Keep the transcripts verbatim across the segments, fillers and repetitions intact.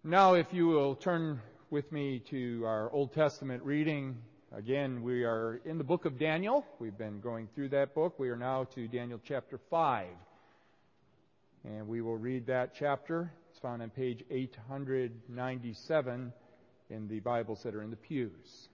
Now, if you will turn with me to our Old Testament reading. Again, we are in the book of Daniel. We've been going through that book. We are now to Daniel chapter five. And we will read that chapter. It's found on page eight ninety-seven in the Bibles that are in the pews.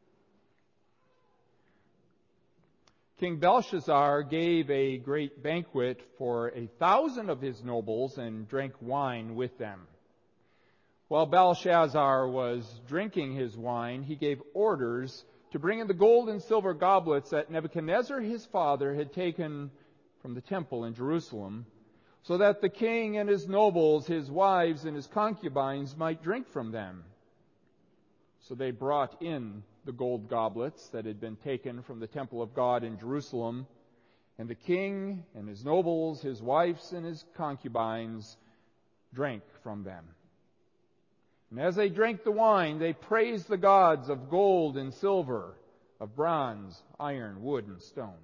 King Belshazzar gave a great banquet for a thousand of his nobles and drank wine with them. While Belshazzar was drinking his wine, he gave orders to bring in the gold and silver goblets that Nebuchadnezzar his father had taken from the temple in Jerusalem, so that the king and his nobles, his wives and his concubines might drink from them. So they brought in the gold goblets that had been taken from the temple of God in Jerusalem, and the king and his nobles, his wives and his concubines drank from them. And as they drank the wine, they praised the gods of gold and silver, of bronze, iron, wood, and stone.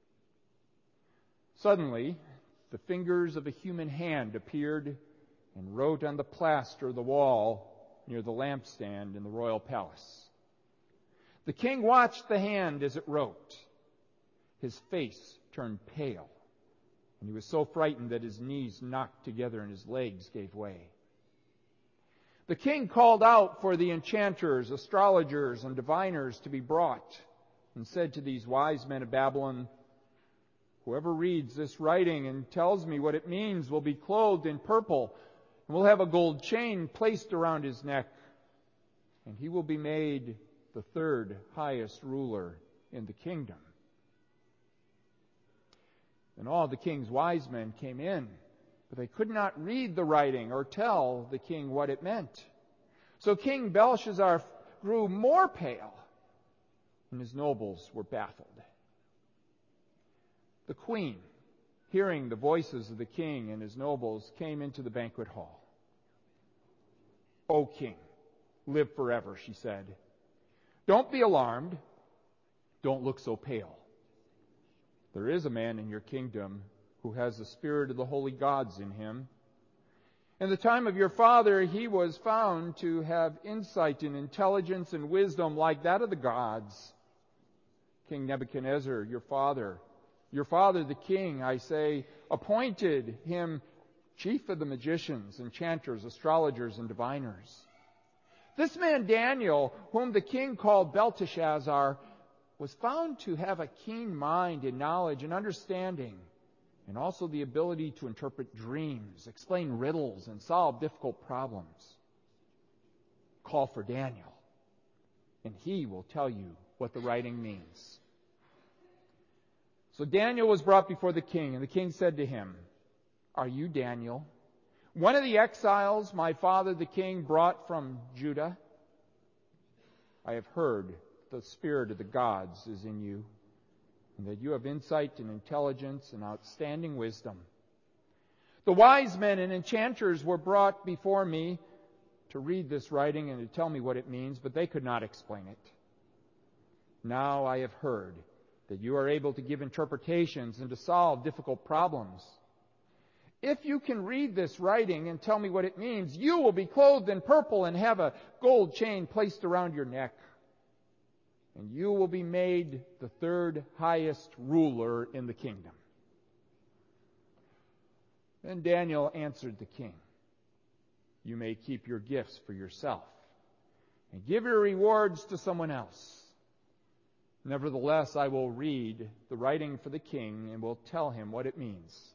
Suddenly, the fingers of a human hand appeared and wrote on the plaster of the wall near the lampstand in the royal palace. The king watched the hand as it wrote. His face turned pale, and he was so frightened that his knees knocked together and his legs gave way. The king called out for the enchanters, astrologers, and diviners to be brought, and said to these wise men of Babylon, "Whoever reads this writing and tells me what it means will be clothed in purple, and will have a gold chain placed around his neck, and he will be made the third highest ruler in the kingdom." And all the king's wise men came in, but they could not read the writing or tell the king what it meant. So King Belshazzar grew more pale, and his nobles were baffled. The queen, hearing the voices of the king and his nobles, came into the banquet hall. "O king, live forever," she said. "Don't be alarmed. Don't look so pale. There is a man in your kingdom who has the spirit of the holy gods in him. In the time of your father, he was found to have insight and intelligence and wisdom like that of the gods. King Nebuchadnezzar, your father, your father the king, I say, appointed him chief of the magicians, enchanters, astrologers, and diviners. This man Daniel, whom the king called Belteshazzar, was found to have a keen mind and knowledge and understanding, and also the ability to interpret dreams, explain riddles, and solve difficult problems. Call for Daniel, and he will tell you what the writing means." So Daniel was brought before the king, and the king said to him, "Are you Daniel, one of the exiles my father the king brought from Judah? I have heard the spirit of the gods is in you, and that you have insight and intelligence and outstanding wisdom. The wise men and enchanters were brought before me to read this writing and to tell me what it means, but they could not explain it. Now I have heard that you are able to give interpretations and to solve difficult problems. If you can read this writing and tell me what it means, you will be clothed in purple and have a gold chain placed around your neck. And you will be made the third highest ruler in the kingdom." Then Daniel answered the king, "You may keep your gifts for yourself and give your rewards to someone else. Nevertheless, I will read the writing for the king and will tell him what it means.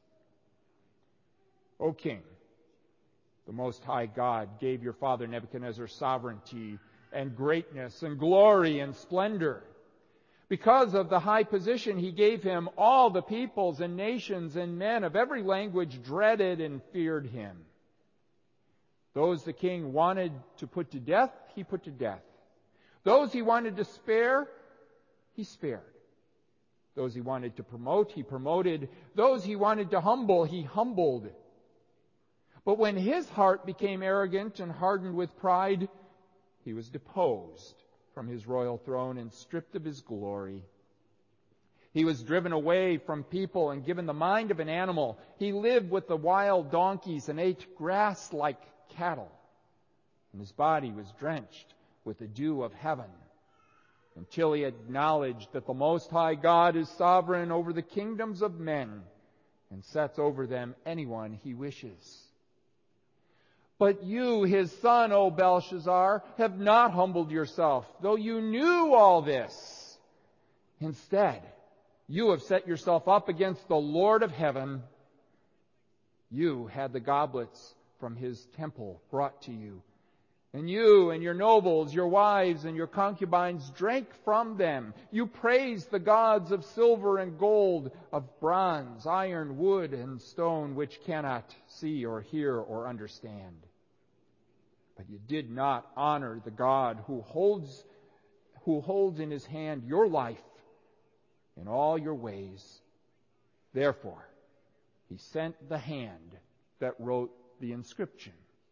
O king, the Most High God gave your father Nebuchadnezzar sovereignty and greatness and glory and splendor. Because of the high position he gave him, all the peoples and nations and men of every language dreaded and feared him. Those the king wanted to put to death, he put to death. Those he wanted to spare, he spared. Those he wanted to promote, he promoted. Those he wanted to humble, he humbled. But when his heart became arrogant and hardened with pride, he was deposed from his royal throne and stripped of his glory. He was driven away from people and given the mind of an animal. He lived with the wild donkeys and ate grass like cattle. and his body was drenched with the dew of heaven, until he acknowledged that the Most High God is sovereign over the kingdoms of men and sets over them anyone he wishes. But you, his son, O Belshazzar, have not humbled yourself, though you knew all this. Instead, you have set yourself up against the Lord of heaven. You had the goblets from his temple brought to you, and you and your nobles, your wives and your concubines drank from them. You praised the gods of silver and gold, of bronze, iron, wood, and stone, which cannot see or hear or understand. But you did not honor the God who holds, who holds in his hand your life in all your ways. Therefore, he sent the hand that wrote the inscription.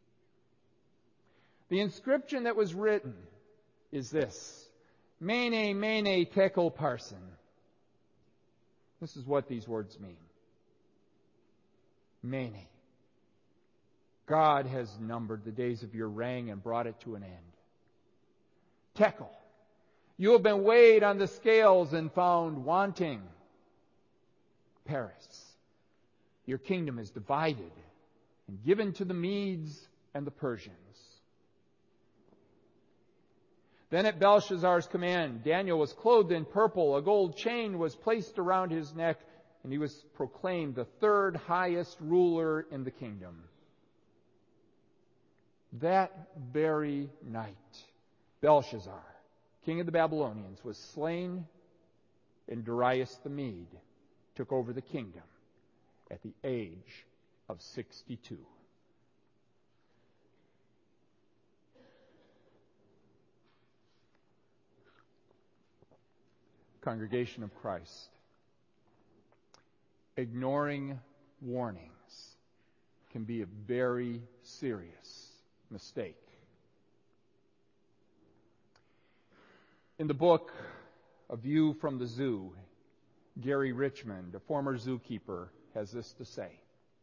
The inscription that was written is this: Mene, Mene, Tekel, Parsin. This is what these words mean. Mene. God has numbered the days of your reign and brought it to an end. Tekel. You have been weighed on the scales and found wanting. Paris. Your kingdom is divided and given to the Medes and the Persians. Then at Belshazzar's command, Daniel was clothed in purple. A gold chain was placed around his neck, and he was proclaimed the third highest ruler in the kingdom. That very night, Belshazzar, king of the Babylonians, was slain, and Darius the Mede took over the kingdom at the age of sixty-two. Congregation of Christ, ignoring warnings can be a very serious mistake. In the book A View from the Zoo, Gary Richmond, a former zookeeper, has this to say.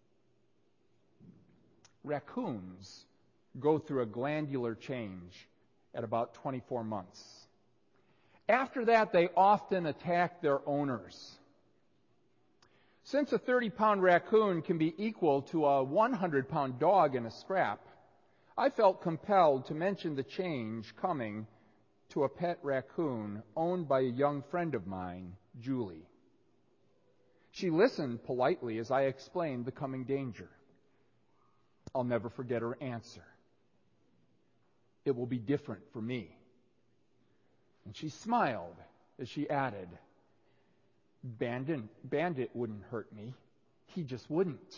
Raccoons go through a glandular change at about twenty-four months. After that, they often attack their owners. Since a thirty-pound raccoon can be equal to a one hundred pound dog in a scrap, I felt compelled to mention the change coming to a pet raccoon owned by a young friend of mine, Julie. She listened politely as I explained the coming danger. I'll never forget her answer. It will be different for me. And she smiled as she added, Bandit, Bandit wouldn't hurt me. He just wouldn't.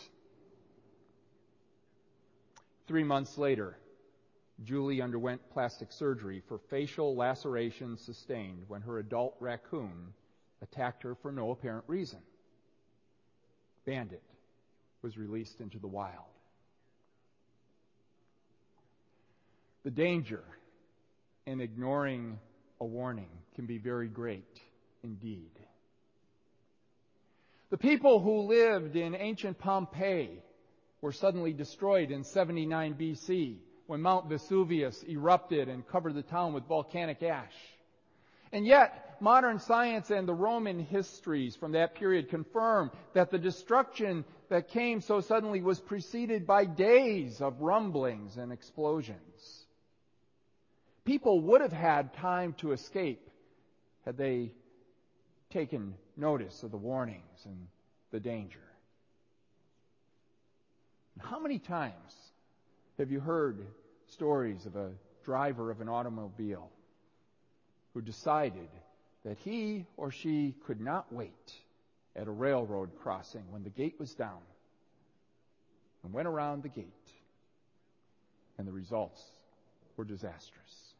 Three months later, Julie underwent plastic surgery for facial lacerations sustained when her adult raccoon attacked her for no apparent reason. Bandit was released into the wild. The danger in ignoring a warning can be very great indeed. The people who lived in ancient Pompeii were suddenly destroyed in seventy-nine B C when Mount Vesuvius erupted and covered the town with volcanic ash. And yet, modern science and the Roman histories from that period confirm that the destruction that came so suddenly was preceded by days of rumblings and explosions. People would have had time to escape had they taken notice of the warnings and the danger. How many times have you heard stories of a driver of an automobile who decided that he or she could not wait at a railroad crossing when the gate was down and went around the gate, and the results were disastrous?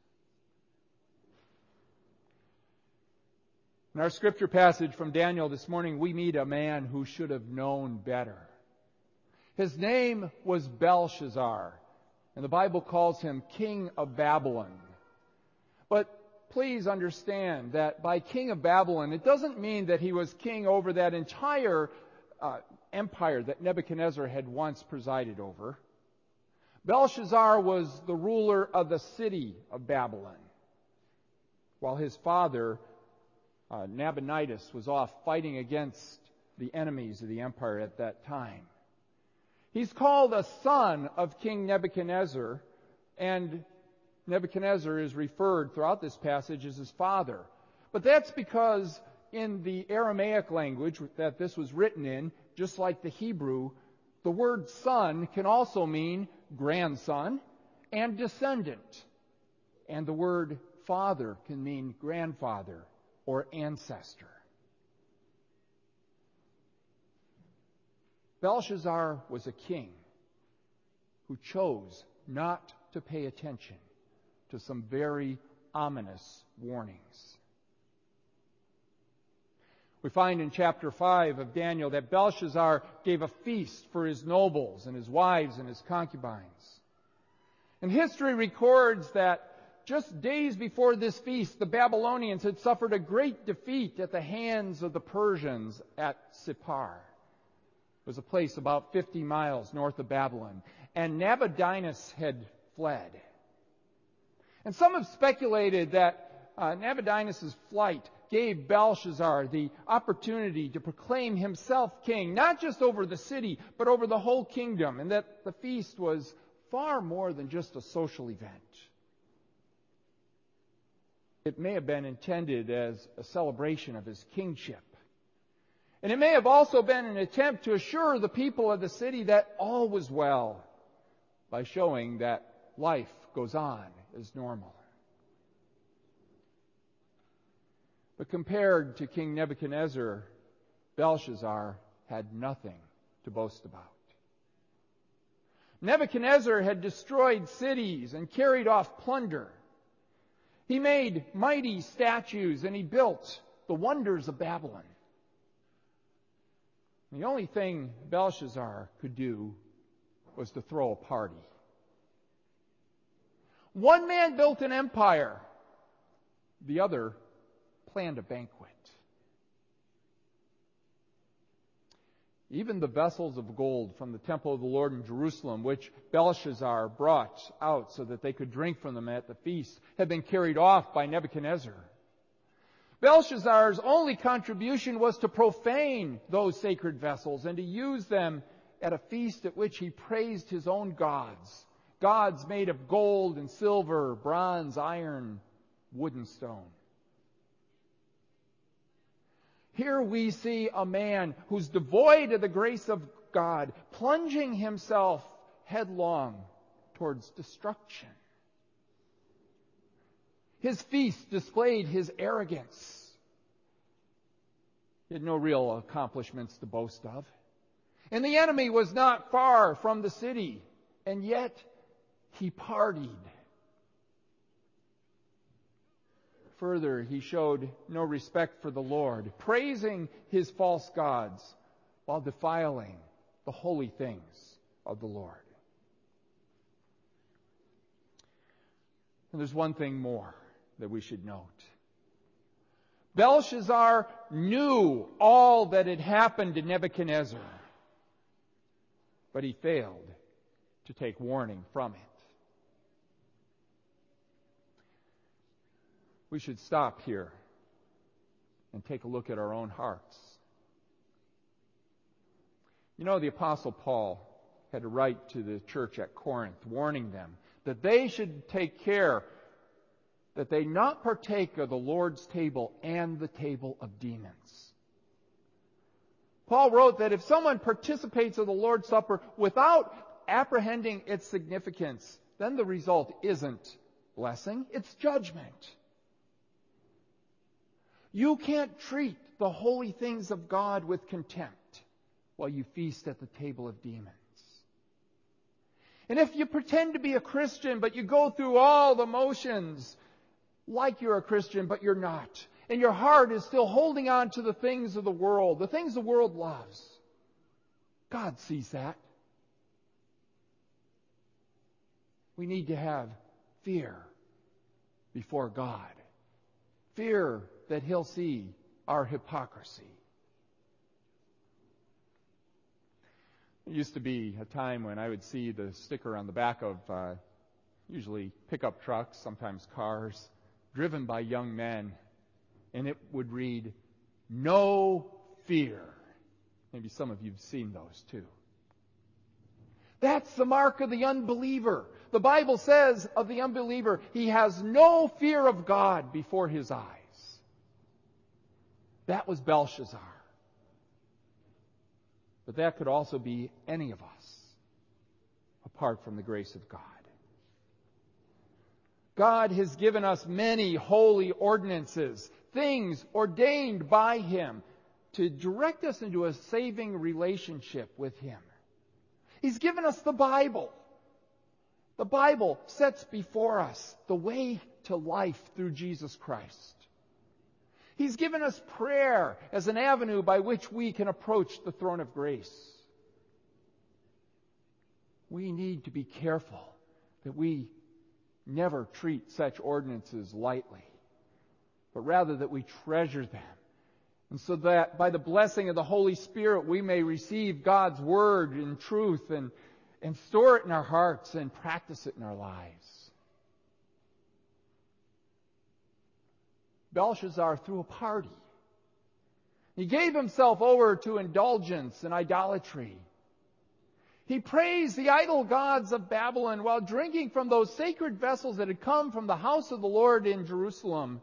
In our scripture passage from Daniel this morning, we meet a man who should have known better. His name was Belshazzar, and the Bible calls him King of Babylon. But please understand that by King of Babylon, it doesn't mean that he was king over that entire uh, empire that Nebuchadnezzar had once presided over. Belshazzar was the ruler of the city of Babylon, while his father, uh, Nabonidus, was off fighting against the enemies of the empire at that time. He's called a son of King Nebuchadnezzar, and Nebuchadnezzar is referred throughout this passage as his father. But that's because in the Aramaic language that this was written in, just like the Hebrew, the word son can also mean grandson and descendant. And the word father can mean grandfather or ancestor. Belshazzar was a king who chose not to pay attention to some very ominous warnings. We find in chapter five of Daniel that Belshazzar gave a feast for his nobles and his wives and his concubines. And history records that just days before this feast, the Babylonians had suffered a great defeat at the hands of the Persians at Sippar. It was a place about fifty miles north of Babylon. And Nabonidus had fled. And some have speculated that uh, Nabonidus' flight gave Belshazzar the opportunity to proclaim himself king, not just over the city, but over the whole kingdom, and that the feast was far more than just a social event. It may have been intended as a celebration of his kingship. And it may have also been an attempt to assure the people of the city that all was well by showing that life goes on as normal. But compared to King Nebuchadnezzar, Belshazzar had nothing to boast about. Nebuchadnezzar had destroyed cities and carried off plunder. He made mighty statues and he built the wonders of Babylon. The only thing Belshazzar could do was to throw a party. One man built an empire. The other planned a banquet. Even the vessels of gold from the temple of the Lord in Jerusalem, which Belshazzar brought out so that they could drink from them at the feast, had been carried off by Nebuchadnezzar. Belshazzar's only contribution was to profane those sacred vessels and to use them at a feast at which he praised his own gods. Gods made of gold and silver, bronze, iron, wood and stone. Here we see a man who's devoid of the grace of God, plunging himself headlong towards destruction. His feast displayed his arrogance. He had no real accomplishments to boast of. And the enemy was not far from the city, and yet he partied. Further, he showed no respect for the Lord, praising his false gods while defiling the holy things of the Lord. And there's one thing more that we should note. Belshazzar knew all that had happened to Nebuchadnezzar, but he failed to take warning from it. We should stop here and take a look at our own hearts. You know, the Apostle Paul had to write to the church at Corinth, warning them that they should take care that they not partake of the Lord's table and the table of demons. Paul wrote that if someone participates of the Lord's Supper without apprehending its significance, then the result isn't blessing, it's judgment. You can't treat the holy things of God with contempt while you feast at the table of demons. And if you pretend to be a Christian, but you go through all the motions like you're a Christian, but you're not, and your heart is still holding on to the things of the world, the things the world loves, God sees that. We need to have fear before God. Fear that He'll see our hypocrisy. There used to be a time when I would see the sticker on the back of uh, usually pickup trucks, sometimes cars, driven by young men, and it would read, "No fear." Maybe some of you have seen those too. That's the mark of the unbeliever. The Bible says of the unbeliever, he has no fear of God before his eyes. That was Belshazzar. But that could also be any of us, apart from the grace of God. God has given us many holy ordinances, things ordained by Him to direct us into a saving relationship with Him. He's given us the Bible. The Bible sets before us the way to life through Jesus Christ. He's given us prayer as an avenue by which we can approach the throne of grace. We need to be careful that we never treat such ordinances lightly, but rather that we treasure them. And so that by the blessing of the Holy Spirit we may receive God's Word in truth and, and store it in our hearts and practice it in our lives. Belshazzar threw a party. He gave himself over to indulgence and idolatry. He praised the idol gods of Babylon while drinking from those sacred vessels that had come from the house of the Lord in Jerusalem.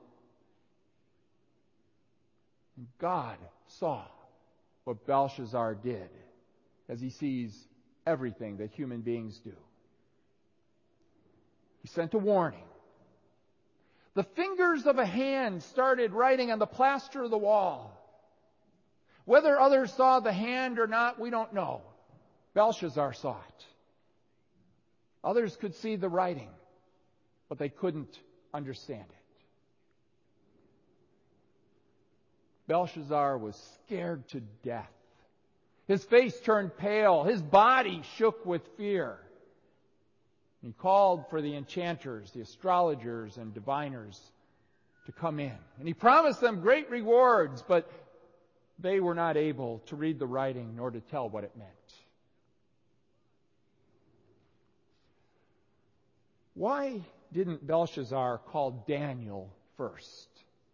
And God saw what Belshazzar did, as He sees everything that human beings do. He sent a warning. The fingers of a hand started writing on the plaster of the wall. Whether others saw the hand or not, we don't know. Belshazzar saw it. Others could see the writing, but they couldn't understand it. Belshazzar was scared to death. His face turned pale. His body shook with fear. He called for the enchanters, the astrologers, and diviners to come in. And he promised them great rewards, but they were not able to read the writing nor to tell what it meant. Why didn't Belshazzar call Daniel first?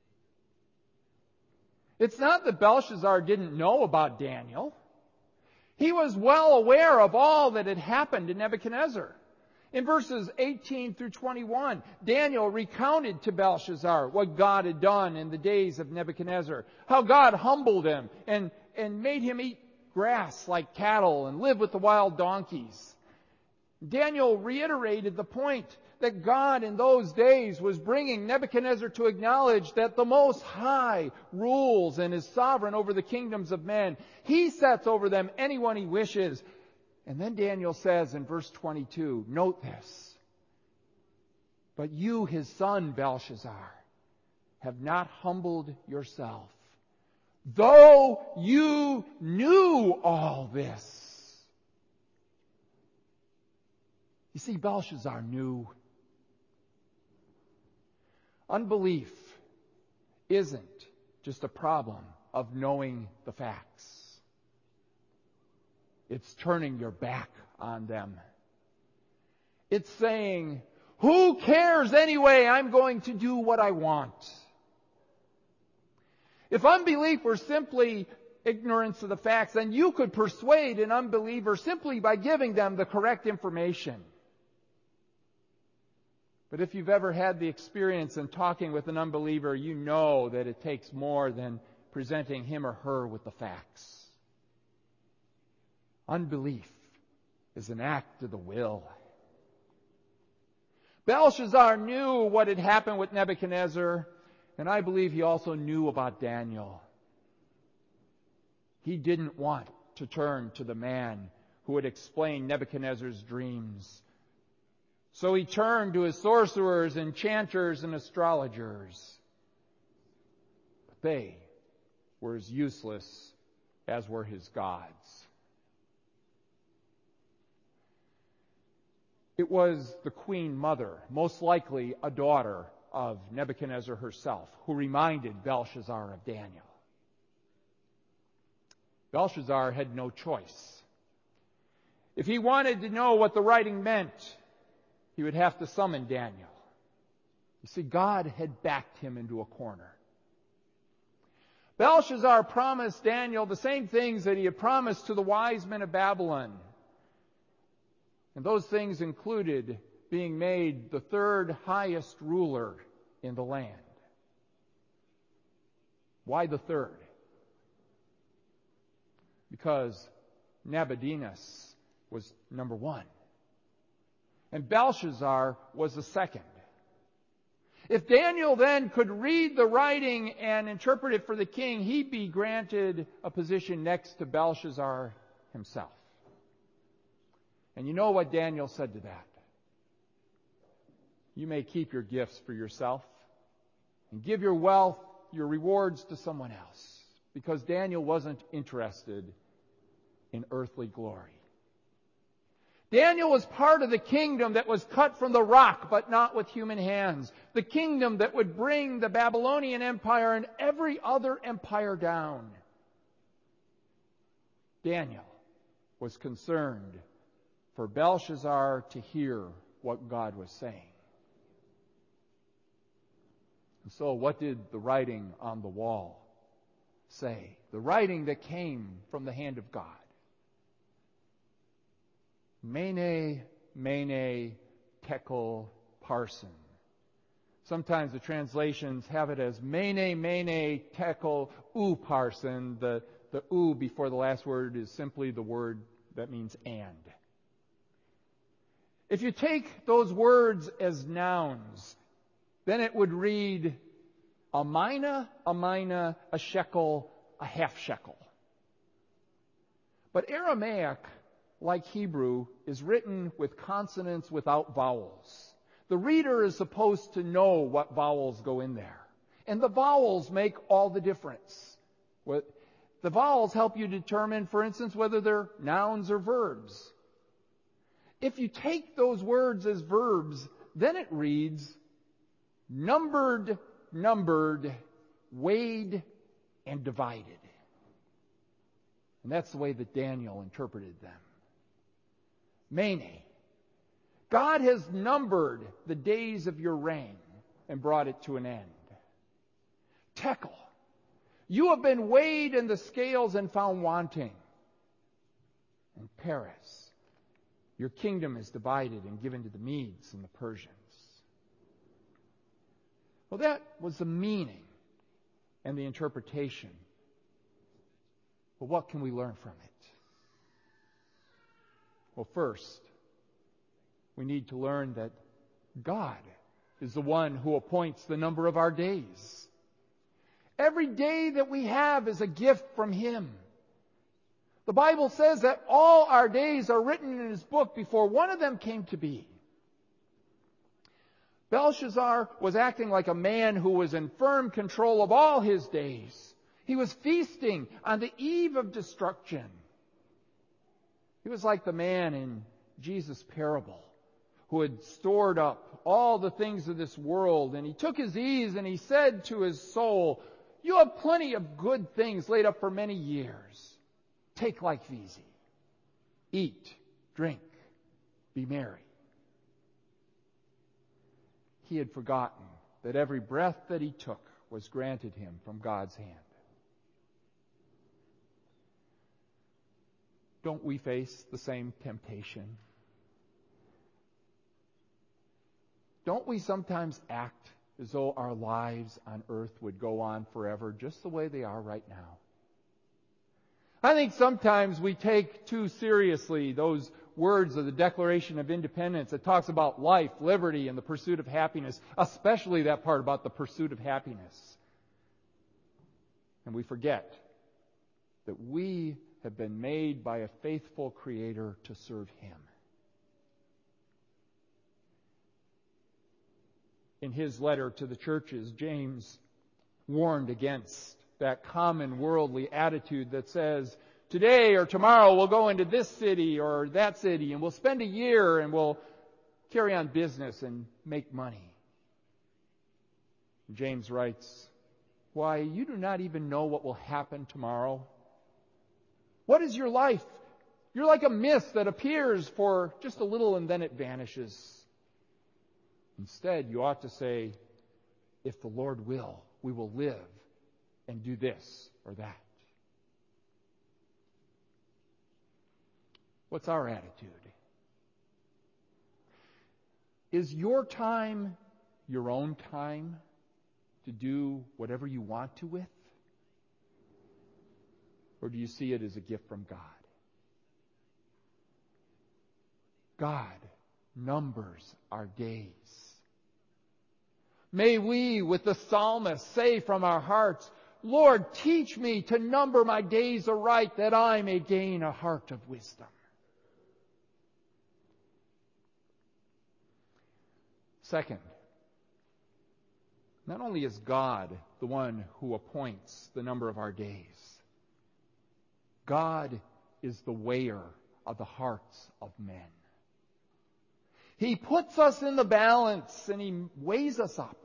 It's not that Belshazzar didn't know about Daniel. He was well aware of all that had happened to Nebuchadnezzar. In verses eighteen through twenty-one, Daniel recounted to Belshazzar what God had done in the days of Nebuchadnezzar, how God humbled him and, and made him eat grass like cattle and live with the wild donkeys. Daniel reiterated the point that God in those days was bringing Nebuchadnezzar to acknowledge that the Most High rules and is sovereign over the kingdoms of men. He sets over them anyone He wishes. And then Daniel says in verse twenty-two, note this, but you, his son Belshazzar, have not humbled yourself, though you knew all this. You see, Belshazzar knew. Unbelief isn't just a problem of knowing the facts. It's turning your back on them. It's saying, who cares anyway? I'm going to do what I want. If unbelief were simply ignorance of the facts, then you could persuade an unbeliever simply by giving them the correct information. But if you've ever had the experience in talking with an unbeliever, you know that it takes more than presenting him or her with the facts. Unbelief is an act of the will. Belshazzar knew what had happened with Nebuchadnezzar, and I believe he also knew about Daniel. He didn't want to turn to the man who had explained Nebuchadnezzar's dreams. So he turned to his sorcerers, enchanters, and astrologers. But they were as useless as were his gods. It was the queen mother, most likely a daughter of Nebuchadnezzar herself, who reminded Belshazzar of Daniel. Belshazzar had no choice. If he wanted to know what the writing meant, he would have to summon Daniel. You see, God had backed him into a corner. Belshazzar promised Daniel the same things that he had promised to the wise men of Babylon. And those things included being made the third highest ruler in the land. Why the third? Because Nabonidus was number one. And Belshazzar was the second. If Daniel then could read the writing and interpret it for the king, he'd be granted a position next to Belshazzar himself. And you know what Daniel said to that? You may keep your gifts for yourself and give your wealth, your rewards to someone else. Because Daniel wasn't interested in earthly glory. Daniel was part of the kingdom that was cut from the rock, but not with human hands. The kingdom that would bring the Babylonian Empire and every other empire down. Daniel was concerned for Belshazzar to hear what God was saying. And so what did the writing on the wall say? The writing that came from the hand of God. Mene, Mene, Tekel, Parsin. Sometimes the translations have it as Mene, Mene, Tekel, Upharsin. The, the U before the last word is simply the word that means and. If you take those words as nouns, then it would read a mina, a mina, a shekel, a half shekel. But Aramaic, like Hebrew, is written with consonants without vowels. The reader is supposed to know what vowels go in there. And the vowels make all the difference. The vowels help you determine, for instance, whether they're nouns or verbs. If you take those words as verbs, then it reads, numbered, numbered, weighed, and divided. And that's the way that Daniel interpreted them. Mene. God has numbered the days of your reign and brought it to an end. Tekel. You have been weighed in the scales and found wanting. And Peres. Your kingdom is divided and given to the Medes and the Persians. Well, that was the meaning and the interpretation. But what can we learn from it? Well, first, we need to learn that God is the one who appoints the number of our days. Every day that we have is a gift from Him. The Bible says that all our days are written in His book before one of them came to be. Belshazzar was acting like a man who was in firm control of all his days. He was feasting on the eve of destruction. He was like the man in Jesus' parable who had stored up all the things of this world, and he took his ease and he said to his soul, "You have plenty of good things laid up for many years. Take life easy. Eat, drink, be merry." He had forgotten that every breath that he took was granted him from God's hand. Don't we face the same temptation? Don't we sometimes act as though our lives on earth would go on forever just the way they are right now? I think sometimes we take too seriously those words of the Declaration of Independence that talks about life, liberty, and the pursuit of happiness, especially that part about the pursuit of happiness. And we forget that we have been made by a faithful Creator to serve Him. In his letter to the churches, James warned against that common worldly attitude that says, today or tomorrow we'll go into this city or that city and we'll spend a year and we'll carry on business and make money. James writes, why, you do not even know what will happen tomorrow. What is your life? You're like a mist that appears for just a little and then it vanishes. Instead, you ought to say, if the Lord will, we will live and do this or that. What's our attitude? Is your time your own time to do whatever you want to with? Or do you see it as a gift from God? God numbers our days. May we, with the psalmist, say from our hearts, Lord, teach me to number my days aright, that I may gain a heart of wisdom. Second, not only is God the one who appoints the number of our days, God is the weigher of the hearts of men. He puts us in the balance and He weighs us up.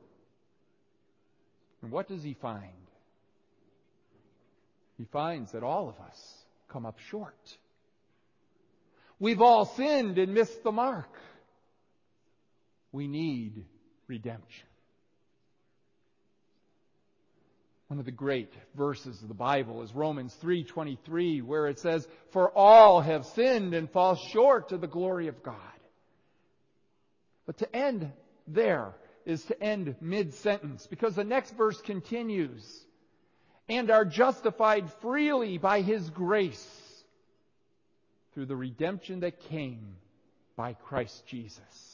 And what does He find? He finds that all of us come up short. We've all sinned and missed the mark. We need redemption. One of the great verses of the Bible is Romans three twenty-three, where it says, "For all have sinned and fall short of the glory of God." But to end there is to end mid-sentence, because the next verse continues, "And are justified freely by His grace through the redemption that came by Christ Jesus."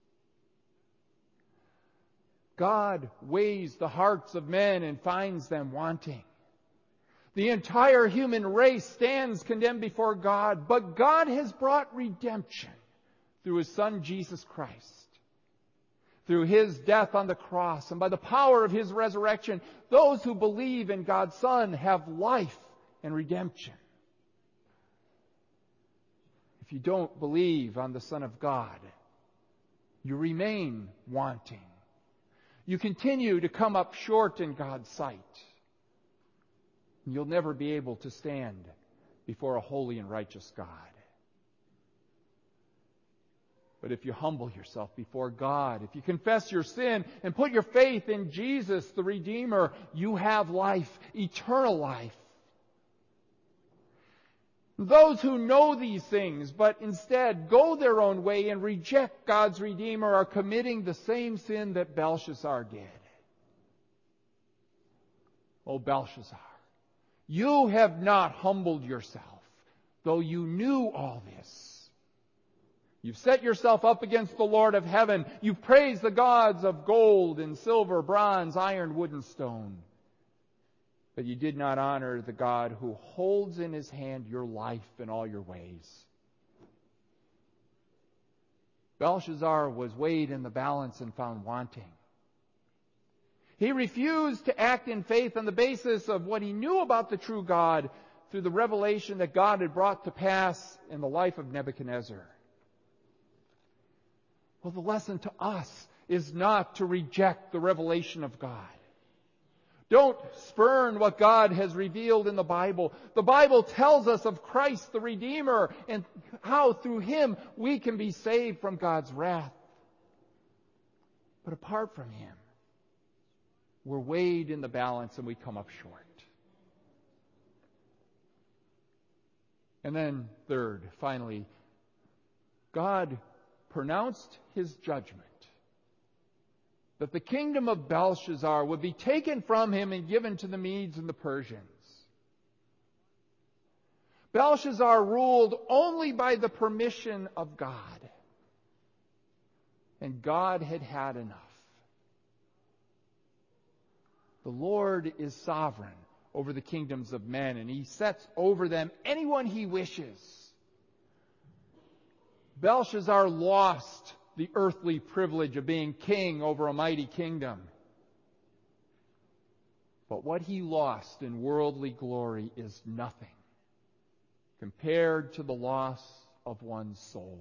God weighs the hearts of men and finds them wanting. The entire human race stands condemned before God, but God has brought redemption through His Son Jesus Christ. Through His death on the cross and by the power of His resurrection, those who believe in God's Son have life and redemption. If you don't believe on the Son of God, you remain wanting. You continue to come up short in God's sight. You'll never be able to stand before a holy and righteous God. But if you humble yourself before God, if you confess your sin and put your faith in Jesus, the Redeemer, you have life, eternal life. Those who know these things, but instead go their own way and reject God's Redeemer, are committing the same sin that Belshazzar did. Oh, Belshazzar, you have not humbled yourself, though you knew all this. You've set yourself up against the Lord of heaven. You've praised the gods of gold and silver, bronze, iron, wood, and stone. But you did not honor the God who holds in His hand your life and all your ways. Belshazzar was weighed in the balance and found wanting. He refused to act in faith on the basis of what he knew about the true God through the revelation that God had brought to pass in the life of Nebuchadnezzar. Well, the lesson to us is not to reject the revelation of God. Don't spurn what God has revealed in the Bible. The Bible tells us of Christ the Redeemer and how through Him we can be saved from God's wrath. But apart from Him, we're weighed in the balance and we come up short. And then third, finally, God pronounced His judgment, that the kingdom of Belshazzar would be taken from him and given to the Medes and the Persians. Belshazzar ruled only by the permission of God. And God had had enough. The Lord is sovereign over the kingdoms of men, and He sets over them anyone He wishes. Belshazzar lost the earthly privilege of being king over a mighty kingdom. But what he lost in worldly glory is nothing compared to the loss of one's soul.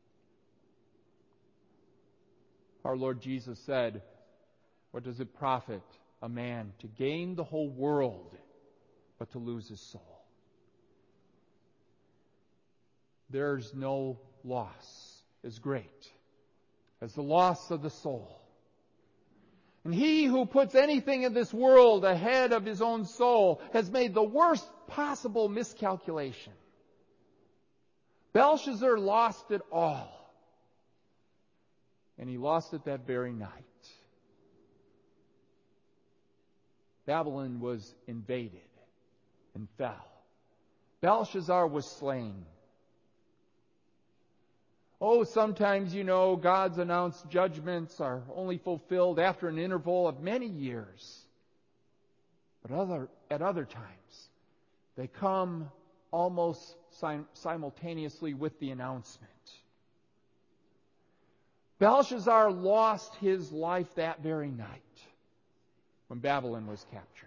Our Lord Jesus said, "What does it profit a man to gain the whole world, but to lose his soul?" there's no loss as great as the loss of the soul. And he who puts anything in this world ahead of his own soul has made the worst possible miscalculation. Belshazzar lost it all. And he lost it that very night. Babylon was invaded and fell. Belshazzar was slain. Oh, sometimes, you know, God's announced judgments are only fulfilled after an interval of many years. But other, at other times, they come almost sim- simultaneously with the announcement. Belshazzar lost his life that very night when Babylon was captured.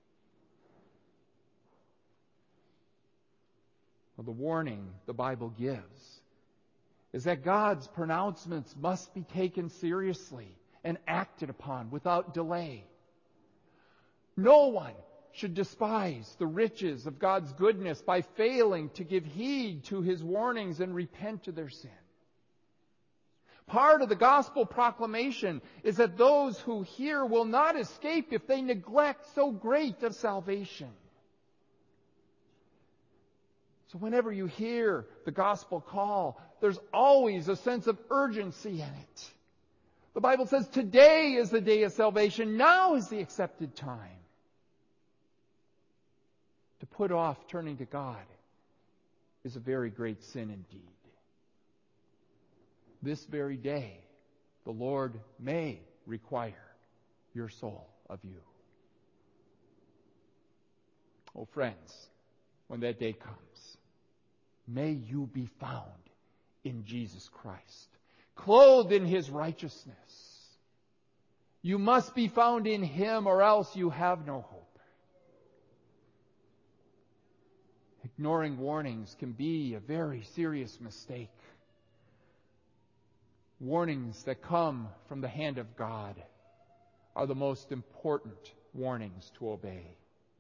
Well, the warning the Bible gives is that God's pronouncements must be taken seriously and acted upon without delay. No one should despise the riches of God's goodness by failing to give heed to His warnings and repent of their sin. Part of the gospel proclamation is that those who hear will not escape if they neglect so great a salvation. So whenever you hear the gospel call, there's always a sense of urgency in it. The Bible says today is the day of salvation. Now is the accepted time. To put off turning to God is a very great sin indeed. This very day, the Lord may require your soul of you. Oh, friends, when that day comes, may you be found in Jesus Christ, clothed in His righteousness. You must be found in Him, or else you have no hope. Ignoring warnings can be a very serious mistake. Warnings that come from the hand of God are the most important warnings to obey.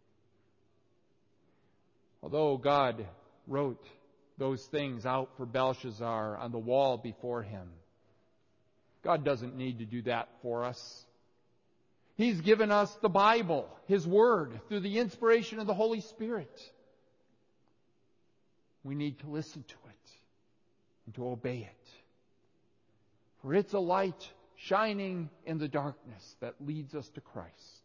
Although God wrote those things out for Belshazzar on the wall before him, God doesn't need to do that for us. He's given us the Bible, His Word, through the inspiration of the Holy Spirit. We need to listen to it and to obey it. For it's a light shining in the darkness that leads us to Christ.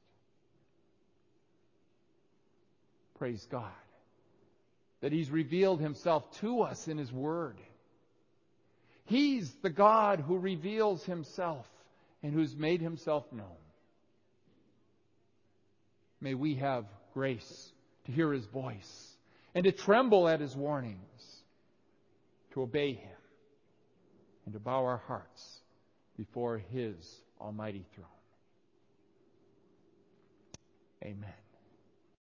Praise God that He's revealed Himself to us in His Word. He's the God who reveals Himself and who's made Himself known. May we have grace to hear His voice and to tremble at His warnings, to obey Him, and to bow our hearts before His almighty throne. Amen.